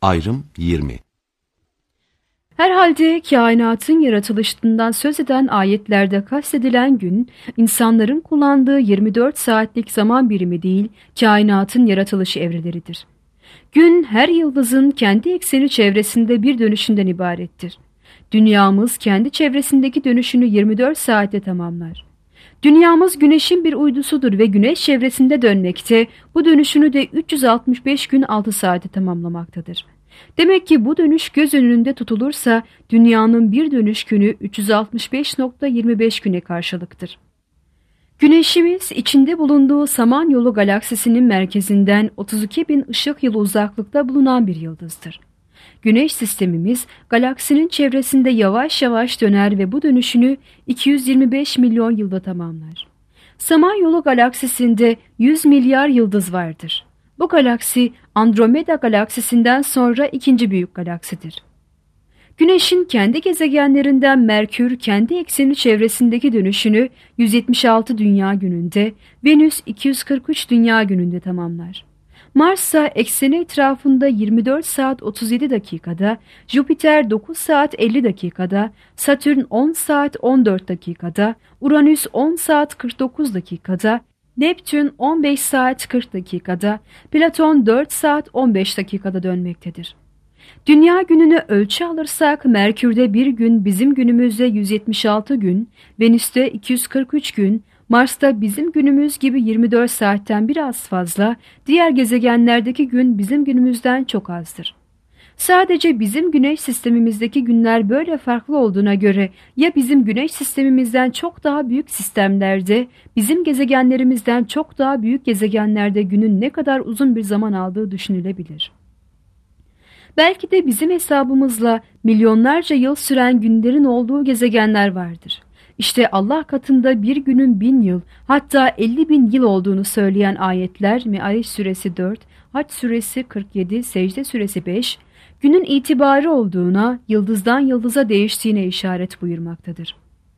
Ayrım 20. Herhalde kainatın yaratılışından söz eden ayetlerde kastedilen gün, insanların kullandığı 24 saatlik zaman birimi değil, kainatın yaratılış evreleridir. Gün, her yıldızın kendi ekseni çevresinde bir dönüşünden ibarettir. Dünyamız kendi çevresindeki dönüşünü 24 saatte tamamlar. Dünyamız güneşin bir uydusudur ve güneş çevresinde dönmekte, bu dönüşünü de 365 gün 6 saate tamamlamaktadır. Demek ki bu dönüş göz önünde tutulursa dünyanın bir dönüş günü 365.25 güne karşılıktır. Güneşimiz içinde bulunduğu Samanyolu galaksisinin merkezinden 32.000 ışık yılı uzaklıkta bulunan bir yıldızdır. Güneş sistemimiz galaksinin çevresinde yavaş yavaş döner ve bu dönüşünü 225 milyon yılda tamamlar. Samanyolu galaksisinde 100 milyar yıldız vardır. Bu galaksi Andromeda galaksisinden sonra ikinci büyük galaksidir. Güneşin kendi gezegenlerinden Merkür kendi ekseni çevresindeki dönüşünü 176 dünya gününde, Venüs 243 dünya gününde tamamlar. Mars ise ekseni etrafında 24 saat 37 dakikada, Jüpiter 9 saat 50 dakikada, Satürn 10 saat 14 dakikada, Uranüs 10 saat 49 dakikada, Neptün 15 saat 40 dakikada, Platon 4 saat 15 dakikada dönmektedir. Dünya gününü ölçü alırsak Merkür'de bir gün bizim günümüzde 176 gün, Venüs'te 243 gün, Mars'ta bizim günümüz gibi 24 saatten biraz fazla, diğer gezegenlerdeki gün bizim günümüzden çok azdır. Sadece bizim güneş sistemimizdeki günler böyle farklı olduğuna göre ya bizim güneş sistemimizden çok daha büyük sistemlerde, bizim gezegenlerimizden çok daha büyük gezegenlerde günün ne kadar uzun bir zaman aldığı düşünülebilir. Belki de bizim hesabımızla milyonlarca yıl süren günlerin olduğu gezegenler vardır. İşte Allah katında bir günün 1000 yıl, hatta 50.000 yıl olduğunu söyleyen ayetler Me'ariç suresi 4, Hac suresi 47, Secde suresi 5, günün itibarı olduğuna, yıldızdan yıldıza değiştiğine işaret buyurmaktadır.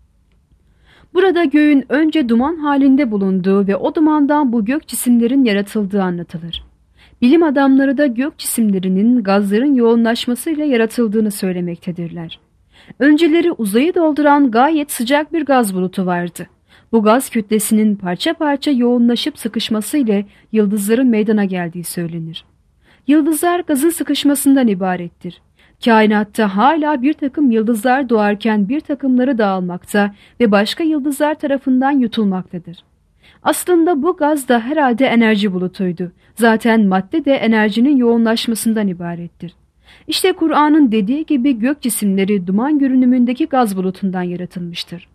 Burada göğün önce duman halinde bulunduğu ve o dumandan bu gök cisimlerin yaratıldığı anlatılır. Bilim adamları da gök cisimlerinin gazların yoğunlaşmasıyla yaratıldığını söylemektedirler. Önceleri uzayı dolduran gayet sıcak bir gaz bulutu vardı. Bu gaz kütlesinin parça parça yoğunlaşıp sıkışmasıyla yıldızların meydana geldiği söylenir. Yıldızlar gazın sıkışmasından ibarettir. Kainatta hala bir takım yıldızlar doğarken bir takımları dağılmakta ve başka yıldızlar tarafından yutulmaktadır. Aslında bu gaz da herhalde enerji bulutuydu. Zaten madde de enerjinin yoğunlaşmasından ibarettir. İşte Kur'an'ın dediği gibi gök cisimleri duman görünümündeki gaz bulutundan yaratılmıştır.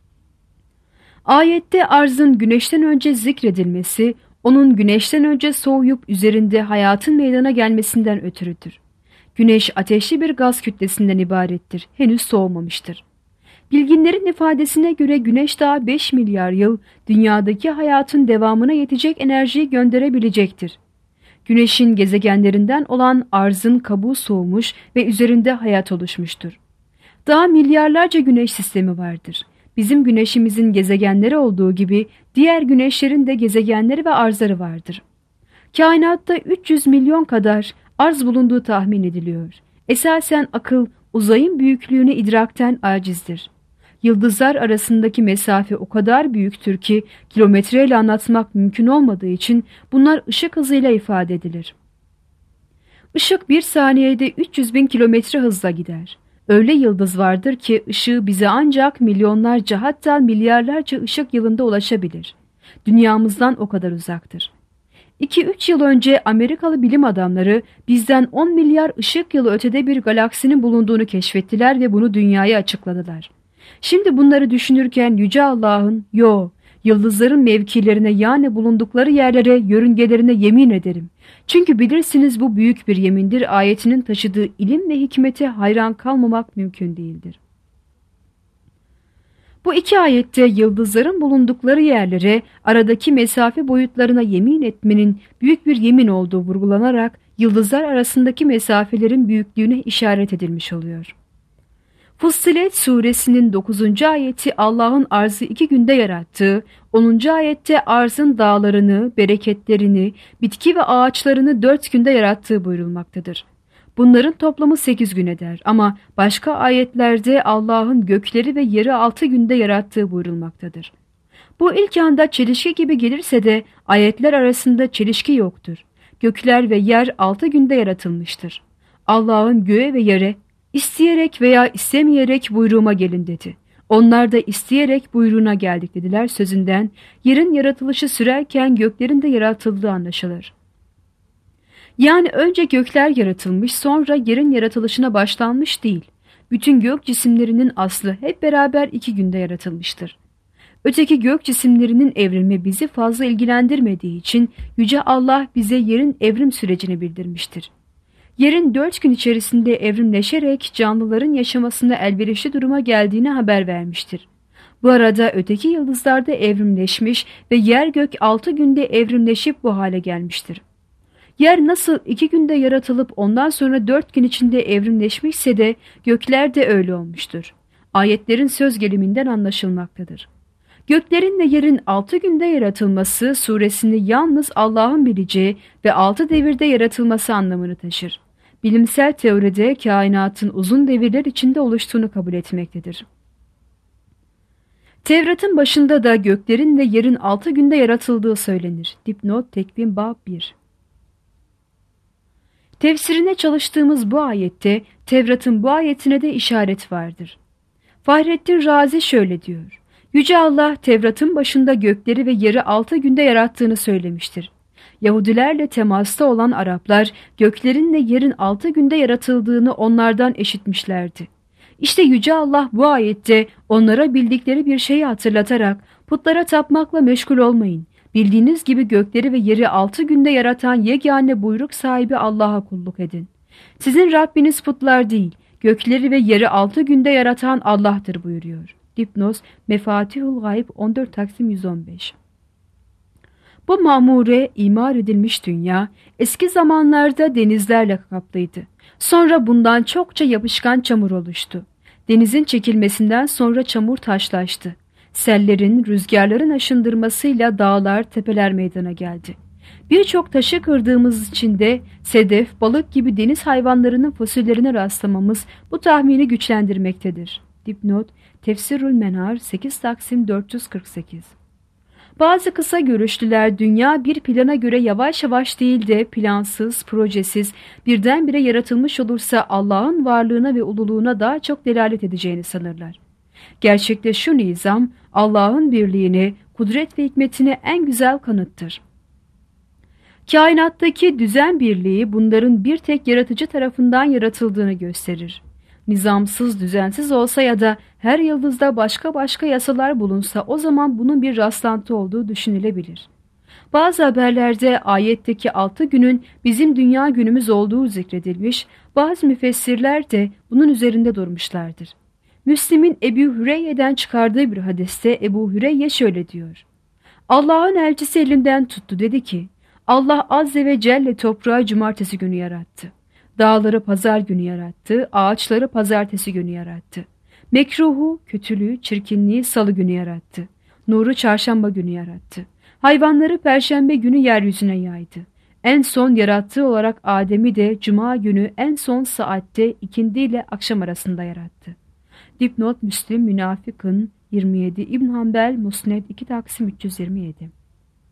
Ayette arzın güneşten önce zikredilmesi, onun güneşten önce soğuyup üzerinde hayatın meydana gelmesinden ötürüdür. Güneş ateşli bir gaz kütlesinden ibarettir, henüz soğumamıştır. Bilginlerin ifadesine göre güneş daha 5 milyar yıl dünyadaki hayatın devamına yetecek enerjiyi gönderebilecektir. Güneşin gezegenlerinden olan arzın kabuğu soğumuş ve üzerinde hayat oluşmuştur. Daha milyarlarca güneş sistemi vardır. Bizim güneşimizin gezegenleri olduğu gibi diğer güneşlerin de gezegenleri ve arzları vardır. Kainatta 300 milyon kadar arz bulunduğu tahmin ediliyor. Esasen akıl uzayın büyüklüğünü idrakten acizdir. Yıldızlar arasındaki mesafe o kadar büyüktür ki kilometreyle anlatmak mümkün olmadığı için bunlar ışık hızıyla ifade edilir. Işık bir saniyede 300.000 kilometre hızla gider. Öyle yıldız vardır ki ışığı bize ancak milyonlarca hatta milyarlarca ışık yılında ulaşabilir. Dünyamızdan o kadar uzaktır. 2-3 yıl önce Amerikalı bilim adamları bizden 10 milyar ışık yılı ötede bir galaksinin bulunduğunu keşfettiler ve bunu dünyaya açıkladılar. Şimdi bunları düşünürken Yüce Allah'ın yıldızların mevkilerine yani bulundukları yerlere, yörüngelerine yemin ederim. Çünkü bilirsiniz bu büyük bir yemindir ayetinin taşıdığı ilim ve hikmete hayran kalmamak mümkün değildir. Bu iki ayette yıldızların bulundukları yerlere, aradaki mesafe boyutlarına yemin etmenin büyük bir yemin olduğu vurgulanarak yıldızlar arasındaki mesafelerin büyüklüğüne işaret edilmiş oluyor. Fussilet suresinin 9. ayeti Allah'ın arzı 2 günde yarattığı, 10. ayette arzın dağlarını, bereketlerini, bitki ve ağaçlarını 4 günde yarattığı buyurulmaktadır. Bunların toplamı 8 gün eder ama başka ayetlerde Allah'ın gökleri ve yeri 6 günde yarattığı buyurulmaktadır. Bu ilk anda çelişki gibi gelirse de ayetler arasında çelişki yoktur. Gökler ve yer 6 günde yaratılmıştır. Allah'ın göğe ve yere isteyerek veya istemeyerek buyruğuma gelin dedi. Onlar da isteyerek buyruğuna geldik dediler sözünden yerin yaratılışı sürerken göklerin de yaratıldığı anlaşılır. Yani önce gökler yaratılmış sonra yerin yaratılışına başlanmış değil. Bütün gök cisimlerinin aslı hep beraber 2 günde yaratılmıştır. Öteki gök cisimlerinin evrimi bizi fazla ilgilendirmediği için Yüce Allah bize yerin evrim sürecini bildirmiştir. Yerin 4 gün içerisinde evrimleşerek canlıların yaşamasına elverişli duruma geldiğini haber vermiştir. Bu arada öteki yıldızlarda evrimleşmiş ve yer gök 6 günde evrimleşip bu hale gelmiştir. Yer nasıl 2 günde yaratılıp ondan sonra 4 gün içinde evrimleşmişse de gökler de öyle olmuştur. Ayetlerin söz geliminden anlaşılmaktadır. Göklerin ve yerin 6 günde yaratılması suresini yalnız Allah'ın bileceği ve 6 devirde yaratılması anlamını taşır. Bilimsel teoride kainatın uzun devirler içinde oluştuğunu kabul etmektedir. Tevrat'ın başında da göklerin ve yerin 6 günde yaratıldığı söylenir. Dipnot Tekvin Bab 1. Tefsirine çalıştığımız bu ayette Tevrat'ın bu ayetine de işaret vardır. Fahrettin Razi şöyle diyor. Yüce Allah Tevrat'ın başında gökleri ve yeri 6 günde yarattığını söylemiştir. Yahudilerle temasta olan Araplar göklerin ve yerin 6 günde yaratıldığını onlardan işitmişlerdi. İşte Yüce Allah bu ayette onlara bildikleri bir şeyi hatırlatarak putlara tapmakla meşgul olmayın. Bildiğiniz gibi gökleri ve yeri 6 günde yaratan yegane buyruk sahibi Allah'a kulluk edin. Sizin Rabbiniz putlar değil, gökleri ve yeri 6 günde yaratan Allah'tır buyuruyor. Dipnos Mefatihul Gayb 14 Taksim 115. Bu mamure imar edilmiş dünya eski zamanlarda denizlerle kaplıydı. Sonra bundan çokça yapışkan çamur oluştu. Denizin çekilmesinden sonra çamur taşlaştı. Sellerin, rüzgarların aşındırmasıyla dağlar, tepeler meydana geldi. Birçok taşı kırdığımız için de sedef, balık gibi deniz hayvanlarının fosillerine rastlamamız bu tahmini güçlendirmektedir. Dipnot Tefsirül Menar 8 Taksim 448. Bazı kısa görüşlüler dünya bir plana göre yavaş yavaş değil de plansız, projesiz, birdenbire yaratılmış olursa Allah'ın varlığına ve ululuğuna daha çok delalet edeceğini sanırlar. Gerçekte şu nizam Allah'ın birliğine, kudret ve hikmetine en güzel kanıttır. Kainattaki düzen birliği bunların bir tek yaratıcı tarafından yaratıldığını gösterir. Nizamsız, düzensiz olsa ya da her yıldızda başka başka yasalar bulunsa o zaman bunun bir rastlantı olduğu düşünülebilir. Bazı haberlerde ayetteki 6 günün bizim dünya günümüz olduğu zikredilmiş, bazı müfessirler de bunun üzerinde durmuşlardır. Müslim'in Ebu Hüreyye'den çıkardığı bir hadiste Ebu Hüreyye şöyle diyor. Allah'ın elçisi elimden tuttu dedi ki, Allah Azze ve Celle toprağı cumartesi günü yarattı. Dağları pazar günü yarattı, ağaçları pazartesi günü yarattı. Mekruhu, kötülüğü, çirkinliği salı günü yarattı. Nuru çarşamba günü yarattı. Hayvanları perşembe günü yeryüzüne yaydı. En son yarattığı olarak Adem'i de cuma günü en son saatte ikindi ile akşam arasında yarattı. Dipnot Müslim Münafıkın 27 İbn Hanbel Musned 2 Taksim 327.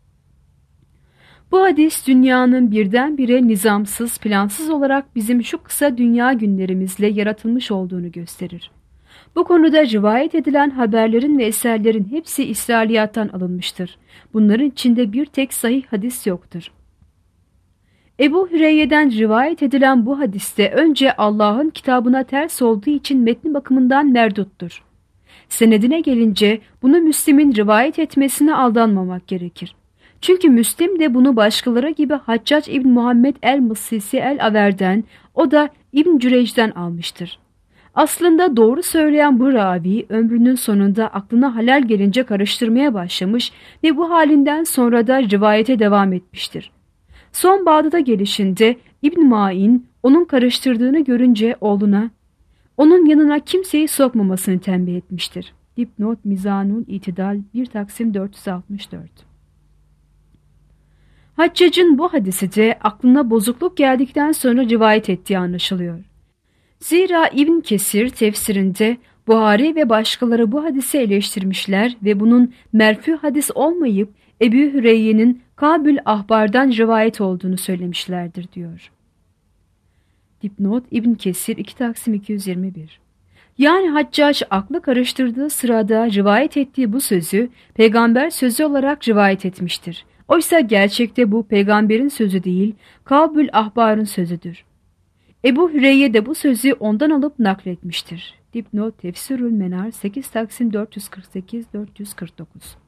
Bu hadis dünyanın birdenbire nizamsız, plansız olarak bizim şu kısa dünya günlerimizle yaratılmış olduğunu gösterir. Bu konuda rivayet edilen haberlerin ve eserlerin hepsi İsrailiyattan alınmıştır. Bunların içinde bir tek sahih hadis yoktur. Ebu Hüreyye'den rivayet edilen bu hadiste önce Allah'ın kitabına ters olduğu için metni bakımından merduttur. Senedine gelince bunu Müslim'in rivayet etmesine aldanmamak gerekir. Çünkü Müslim de bunu başkaları gibi Haccac İbn Muhammed el-Mısisi el-Aver'den, o da İbn Cüreyc'den almıştır. Aslında doğru söyleyen bu ravi ömrünün sonunda aklına halal gelince karıştırmaya başlamış ve bu halinden sonra da rivayete devam etmiştir. Son Bağdat'a gelişinde İbn Ma'in onun karıştırdığını görünce oğluna onun yanına kimseyi sokmamasını tembih etmiştir. Dipnot Mizanul İtidal 1 Taksim 464. Haccac'ın bu hadisi de aklına bozukluk geldikten sonra rivayet ettiği anlaşılıyor. Zira İbn Kesir tefsirinde Buhari ve başkaları bu hadisi eleştirmişler ve bunun merfü hadis olmayıp Ebu Hüreyye'nin Kabül Ahbar'dan rivayet olduğunu söylemişlerdir diyor. Dipnot İbn Kesir 2 Taksim 221. Yani Haccac aklı karıştırdığı sırada rivayet ettiği bu sözü peygamber sözü olarak rivayet etmiştir. Oysa gerçekte bu peygamberin sözü değil, Kabül Ahbar'ın sözüdür. Ebu Hüreyye de bu sözü ondan alıp nakletmiştir. Dipnot Tefsirül Menar 8 Taksim 448-449.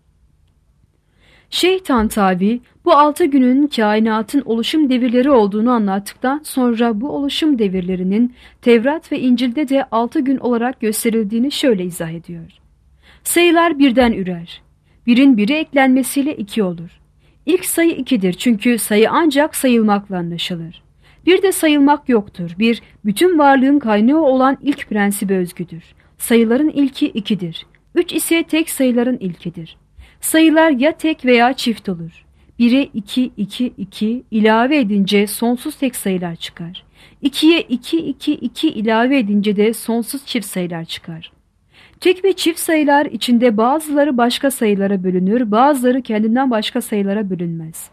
Şeyh Tantavi bu 6 günün kainatın oluşum devirleri olduğunu anlattıktan sonra bu oluşum devirlerinin Tevrat ve İncil'de de 6 gün olarak gösterildiğini şöyle izah ediyor. Sayılar birden ürer. Birin biri eklenmesiyle 2 olur. İlk sayı 2'dir çünkü sayı ancak sayılmakla anlaşılır. Bir de sayılmak yoktur. Bir, bütün varlığın kaynağı olan ilk prensibe özgüdür. Sayıların ilki 2'dir. 3 ise tek sayıların ilkidir. Sayılar ya tek veya çift olur. 1'e 2, 2, 2 ilave edince sonsuz tek sayılar çıkar. 2'ye 2, 2, 2 ilave edince de sonsuz çift sayılar çıkar. Tek ve çift sayılar içinde bazıları başka sayılara bölünür, bazıları kendinden başka sayılara bölünmez.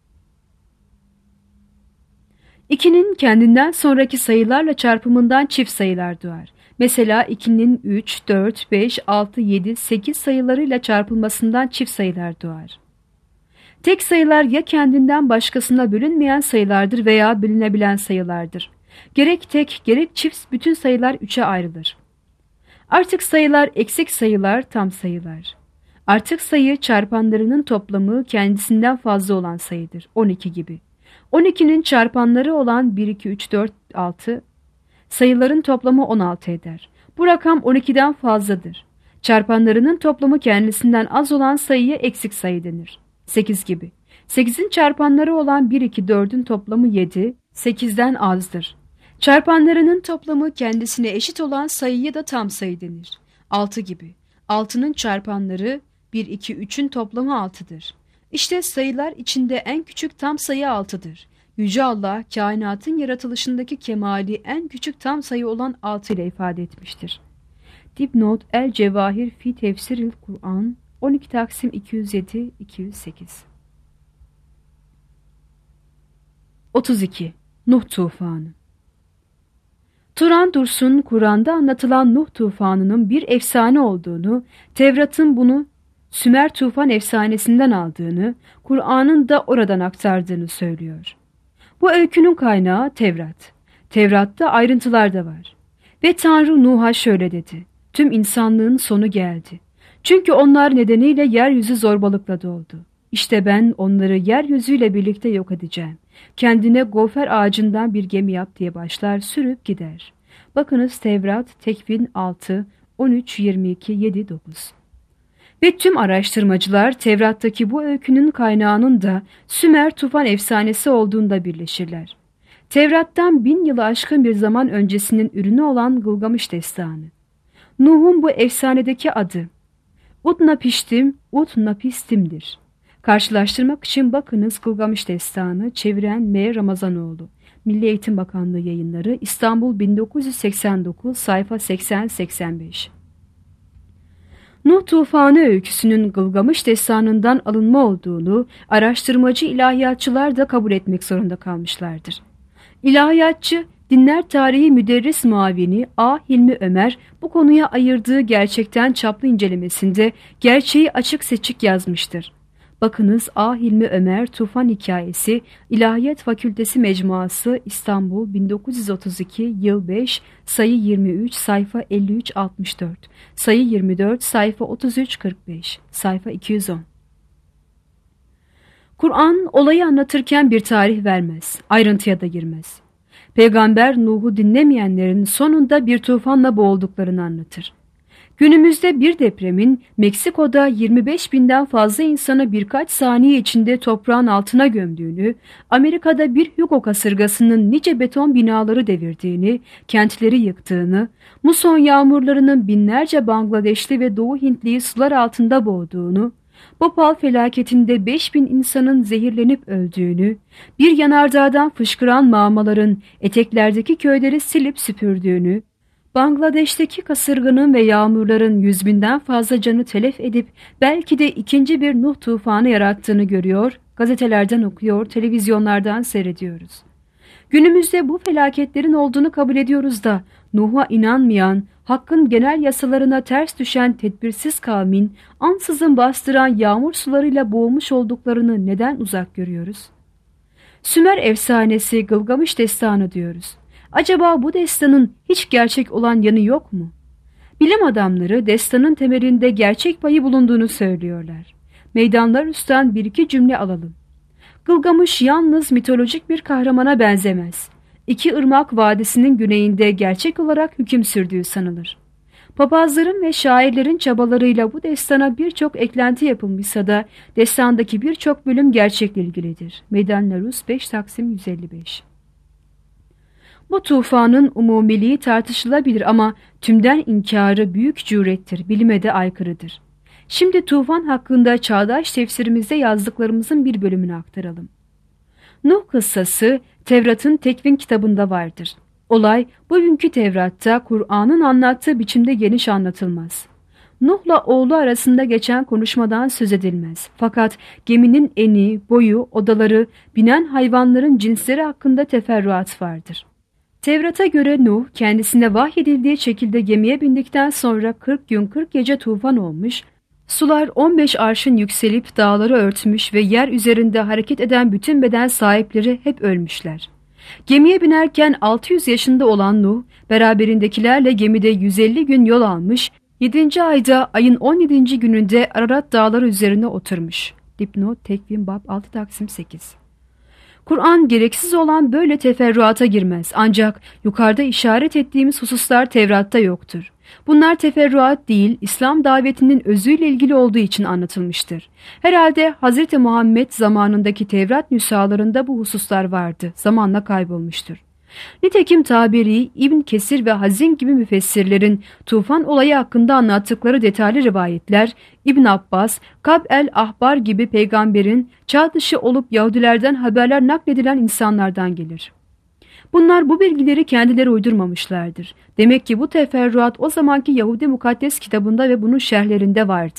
2'nin kendinden sonraki sayılarla çarpımından çift sayılar doğar. Mesela 2'nin 3, 4, 5, 6, 7, 8 sayılarıyla çarpılmasından çift sayılar doğar. Tek sayılar ya kendinden başkasına bölünmeyen sayılardır veya bölünebilen sayılardır. Gerek tek gerek çift bütün sayılar 3'e ayrılır. Artık sayılar eksik sayılar, tam sayılar. Artık sayı çarpanlarının toplamı kendisinden fazla olan sayıdır. 12 gibi. 12'nin çarpanları olan 1, 2, 3, 4, 6 sayıların toplamı 16 eder. Bu rakam 12'den fazladır. Çarpanlarının toplamı kendisinden az olan sayıya eksik sayı denir. 8 gibi. 8'in çarpanları olan 1, 2, 4'ün toplamı 7, 8'den azdır. Çarpanlarının toplamı kendisine eşit olan sayıya da tam sayı denir. 6 gibi. 6'nın çarpanları 1, 2, 3'ün toplamı 6'dır. İşte sayılar içinde en küçük tam sayı 6'dır. Yüce Allah kainatın yaratılışındaki kemali en küçük tam sayı olan 6 ile ifade etmiştir. Dipnot El Cevahir fi Tefsiril Kur'an 12 Taksim 207-208. 32. Nuh Tufanı. Turan Dursun, Kur'an'da anlatılan Nuh tufanının bir efsane olduğunu, Tevrat'ın bunu Sümer tufan efsanesinden aldığını, Kur'an'ın da oradan aktardığını söylüyor. Bu öykünün kaynağı Tevrat. Tevrat'ta ayrıntılar da var. Ve Tanrı Nuh'a şöyle dedi: tüm insanlığın sonu geldi. Çünkü onlar nedeniyle yeryüzü zorbalıkla doldu. İşte ben onları yeryüzüyle birlikte yok edeceğim. Kendine gofer ağacından bir gemi yap diye başlar, sürüp gider. Bakınız Tevrat, Tekvin 6, 13, 22, 7, 9. Ve tüm araştırmacılar Tevrat'taki bu öykünün kaynağının da Sümer tufan efsanesi olduğunda birleşirler. Tevrat'tan 1000 yılı aşkın bir zaman öncesinin ürünü olan Gılgamış destanı. Nuh'un bu efsanedeki adı Utnapiştim, Utnapistim'dir. Karşılaştırmak için bakınız Gılgamış destanı, çeviren M. Ramazanoğlu. Milli Eğitim Bakanlığı Yayınları, İstanbul 1989, sayfa 80-85. Nuh tufanı öyküsünün Gılgamış destanından alınma olduğunu araştırmacı ilahiyatçılar da kabul etmek zorunda kalmışlardır. İlahiyatçı, dinler tarihi müderris muavini A. Hilmi Ömer bu konuya ayırdığı gerçekten çaplı incelemesinde gerçeği açık seçik yazmıştır. Bakınız A. Hilmi Ömer Tufan Hikayesi, İlahiyat Fakültesi Mecmuası, İstanbul 1932, yıl 5, sayı 23, sayfa 53-64, sayı 24, sayfa 33-45, sayfa 210. Kur'an olayı anlatırken bir tarih vermez, ayrıntıya da girmez. Peygamber Nuh'u dinlemeyenlerin sonunda bir tufanla boğulduklarını anlatır. Günümüzde bir depremin Meksiko'da 25.000'den fazla insanı birkaç saniye içinde toprağın altına gömdüğünü, Amerika'da bir Hugo kasırgasının nice beton binaları devirdiğini, kentleri yıktığını, muson yağmurlarının binlerce Bangladeşli ve Doğu Hintliyi sular altında boğduğunu, Bhopal felaketinde 5000 insanın zehirlenip öldüğünü, bir yanardağdan fışkıran mağmaların eteklerdeki köyleri silip süpürdüğünü, Bangladeş'teki kasırganın ve yağmurların 100.000'den fazla canı telef edip belki de ikinci bir Nuh tufanı yarattığını görüyor, gazetelerden okuyor, televizyonlardan seyrediyoruz. Günümüzde bu felaketlerin olduğunu kabul ediyoruz da Nuh'a inanmayan, Hakk'ın genel yasalarına ters düşen tedbirsiz kavmin ansızın bastıran yağmur sularıyla boğulmuş olduklarını neden uzak görüyoruz? Sümer efsanesi, Gılgamış destanı diyoruz. Acaba bu destanın hiç gerçek olan yanı yok mu? Bilim adamları destanın temelinde gerçek payı bulunduğunu söylüyorlar. Meydanlar üstten bir iki cümle alalım. Gılgamış yalnız mitolojik bir kahramana benzemez. İki ırmak vadisinin güneyinde gerçek olarak hüküm sürdüğü sanılır. Papazların ve şairlerin çabalarıyla bu destana birçok eklenti yapılmışsa da destandaki birçok bölüm gerçekle ilgilidir. Meydan Rus 5 Taksim 155. Bu tufanın umumiliği tartışılabilir ama tümden inkarı büyük cürettir, bilime de aykırıdır. Şimdi tufan hakkında çağdaş tefsirimizde yazdıklarımızın bir bölümünü aktaralım. Nuh kıssası Tevrat'ın Tekvin kitabında vardır. Olay bugünkü Tevrat'ta Kur'an'ın anlattığı biçimde geniş anlatılmaz. Nuh'la oğlu arasında geçen konuşmadan söz edilmez. Fakat geminin eni, boyu, odaları, binen hayvanların cinsleri hakkında teferruat vardır. Tevrat'a göre Nuh kendisine vahyedildiği şekilde gemiye bindikten sonra 40 gün 40 gece tufan olmuş, sular 15 arşın yükselip dağları örtmüş ve yer üzerinde hareket eden bütün beden sahipleri hep ölmüşler. Gemiye binerken 600 yaşında olan Nuh, beraberindekilerle gemide 150 gün yol almış, 7. ayda ayın 17. gününde Ararat dağları üzerine oturmuş. Dipnot Tekvin Bab 6 Taksim 8. Kur'an gereksiz olan böyle teferruata girmez. Ancak yukarıda işaret ettiğimiz hususlar Tevrat'ta yoktur. Bunlar teferruat değil, İslam davetinin özüyle ilgili olduğu için anlatılmıştır. Herhalde Hz. Muhammed zamanındaki Tevrat nüshalarında bu hususlar vardı, zamanla kaybolmuştur. Nitekim Taberi, İbn Kesir ve Hazin gibi müfessirlerin tufan olayı hakkında anlattıkları detaylı rivayetler, İbn Abbas, Kab el-Ahbar gibi peygamberin çağ dışı olup Yahudilerden haberler nakledilen insanlardan gelir. Bunlar bu bilgileri kendileri uydurmamışlardır. Demek ki bu teferruat o zamanki Yahudi mukaddes kitabında ve bunun şerhlerinde vardı.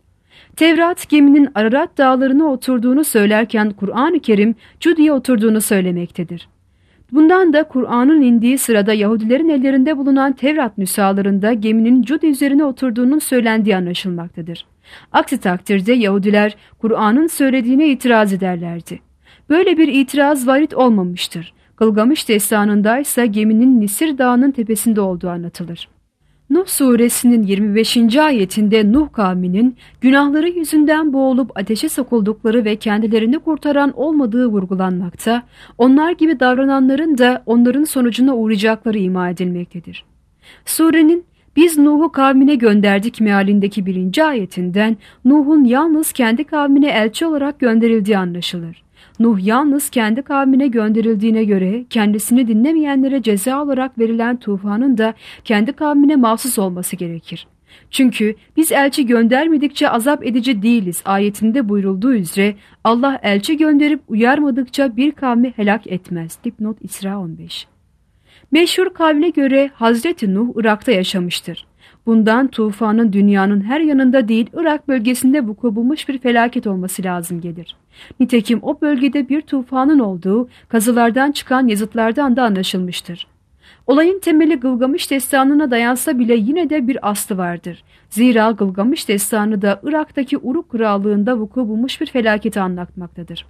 Tevrat geminin Ararat dağlarına oturduğunu söylerken Kur'an-ı Kerim Cudi'ye oturduğunu söylemektedir. Bundan da Kur'an'ın indiği sırada Yahudilerin ellerinde bulunan Tevrat nüshalarında geminin Cudi üzerine oturduğunun söylendiği anlaşılmaktadır. Aksi takdirde Yahudiler Kur'an'ın söylediğine itiraz ederlerdi. Böyle bir itiraz varit olmamıştır. Gılgamış destanındaysa geminin Nisir Dağı'nın tepesinde olduğu anlatılır. Nuh suresinin 25. ayetinde Nuh kavminin günahları yüzünden boğulup ateşe sokuldukları ve kendilerini kurtaran olmadığı vurgulanmakta, onlar gibi davrananların da onların sonucuna uğrayacakları ima edilmektedir. Surenin "Biz Nuh'u kavmine gönderdik" mealindeki 1. ayetinden Nuh'un yalnız kendi kavmine elçi olarak gönderildiği anlaşılır. Nuh yalnız kendi kavmine gönderildiğine göre kendisini dinlemeyenlere ceza olarak verilen tufanın da kendi kavmine mahsus olması gerekir. Çünkü biz elçi göndermedikçe azap edici değiliz ayetinde buyurulduğu üzere Allah elçi gönderip uyarmadıkça bir kavmi helak etmez. Dipnot İsra 15. Meşhur kavle göre Hazreti Nuh Irak'ta yaşamıştır. Bundan tufanın dünyanın her yanında değil Irak bölgesinde vuku bulmuş bir felaket olması lazım gelir. Nitekim o bölgede bir tufanın olduğu kazılardan çıkan yazıtlardan da anlaşılmıştır. Olayın temeli Gılgamış destanına dayansa bile yine de bir aslı vardır. Zira Gılgamış destanı da Irak'taki Uruk krallığında vuku bulmuş bir felaketi anlatmaktadır.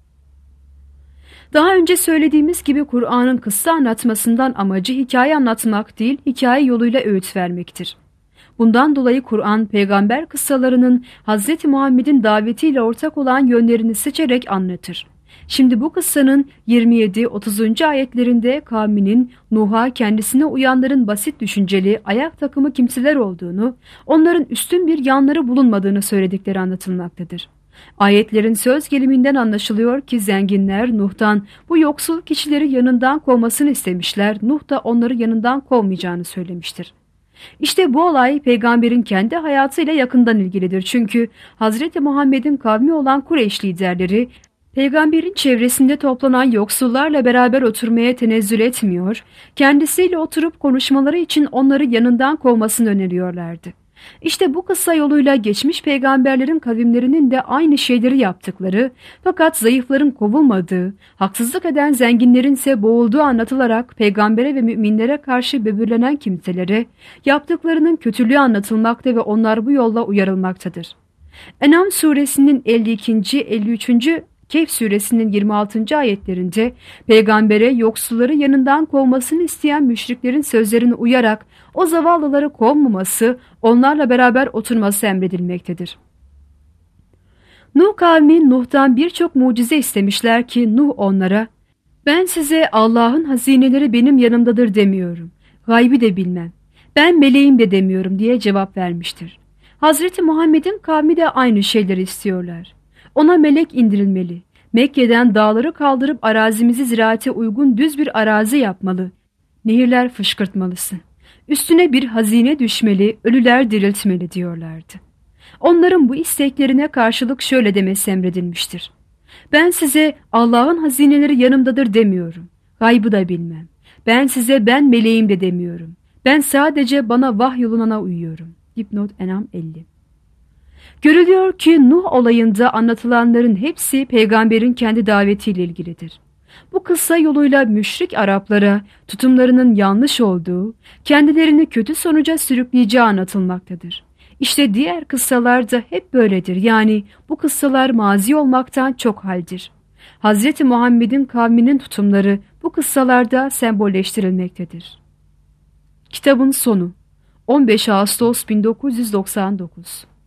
Daha önce söylediğimiz gibi Kur'an'ın kıssa anlatmasından amacı hikaye anlatmak değil, hikaye yoluyla öğüt vermektir. Bundan dolayı Kur'an, peygamber kıssalarının Hz. Muhammed'in davetiyle ortak olan yönlerini seçerek anlatır. Şimdi bu kıssanın 27-30. ayetlerinde kavminin Nuh'a kendisine uyanların basit düşünceli, ayak takımı kimseler olduğunu, onların üstün bir yanları bulunmadığını söyledikleri anlatılmaktadır. Ayetlerin söz geliminden anlaşılıyor ki zenginler Nuh'tan bu yoksul kişileri yanından kovmasını istemişler, Nuh da onları yanından kovmayacağını söylemiştir. İşte bu olay peygamberin kendi hayatıyla yakından ilgilidir. Çünkü Hazreti Muhammed'in kavmi olan Kureyş liderleri peygamberin çevresinde toplanan yoksullarla beraber oturmaya tenezzül etmiyor, kendisiyle oturup konuşmaları için onları yanından kovmasını öneriyorlardı. İşte bu kıssa yoluyla geçmiş peygamberlerin kavimlerinin de aynı şeyleri yaptıkları, fakat zayıfların kovulmadığı, haksızlık eden zenginlerin ise boğulduğu anlatılarak peygambere ve müminlere karşı böbürlenen kimselere yaptıklarının kötülüğü anlatılmakta ve onlar bu yolla uyarılmaktadır. En'am suresinin 52. 53. Kehf suresinin 26. ayetlerinde peygambere yoksulları yanından kovmasını isteyen müşriklerin sözlerine uyarak o zavallıları kovmaması, onlarla beraber oturması emredilmektedir. Nuh kavmi Nuh'tan birçok mucize istemişler ki Nuh onlara, "Ben size Allah'ın hazineleri benim yanımdadır demiyorum, gaybi de bilmem, ben meleğim de demiyorum" diye cevap vermiştir. Hazreti Muhammed'in kavmi de aynı şeyleri istiyorlar. Ona melek indirilmeli. Mekke'den dağları kaldırıp arazimizi ziraate uygun düz bir arazi yapmalı. Nehirler fışkırtmalısın. Üstüne bir hazine düşmeli, ölüler diriltmeli diyorlardı. Onların bu isteklerine karşılık şöyle demesi emredilmiştir: "Ben size Allah'ın hazineleri yanımdadır demiyorum. Gaybı da bilmem. Ben size ben meleğim de demiyorum. Ben sadece bana vahyolunana uyuyorum." Dipnot En'am 50. Görülüyor ki Nuh olayında anlatılanların hepsi peygamberin kendi davetiyle ilgilidir. Bu kıssa yoluyla müşrik Araplara tutumlarının yanlış olduğu, kendilerini kötü sonuca sürükleyeceği anlatılmaktadır. İşte diğer kıssalar da hep böyledir. Yani bu kıssalar mazi olmaktan çok haldir. Hazreti Muhammed'in kavminin tutumları bu kıssalarda sembolleştirilmektedir. Kitabın sonu 15 Ağustos 1999